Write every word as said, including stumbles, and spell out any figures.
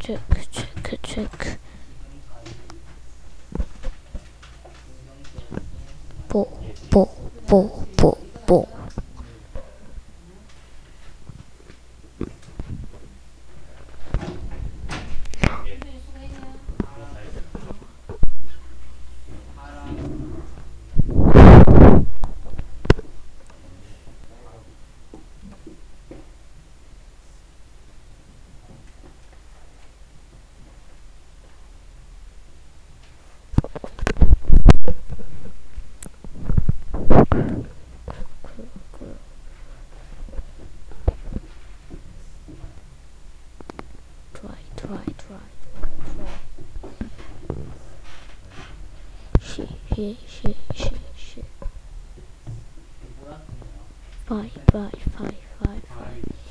체크 체크 체크. 뽀뽀뽀뽀뽀. Try, try, try, try. She, he, she, she, she. Five, five, five, five, five.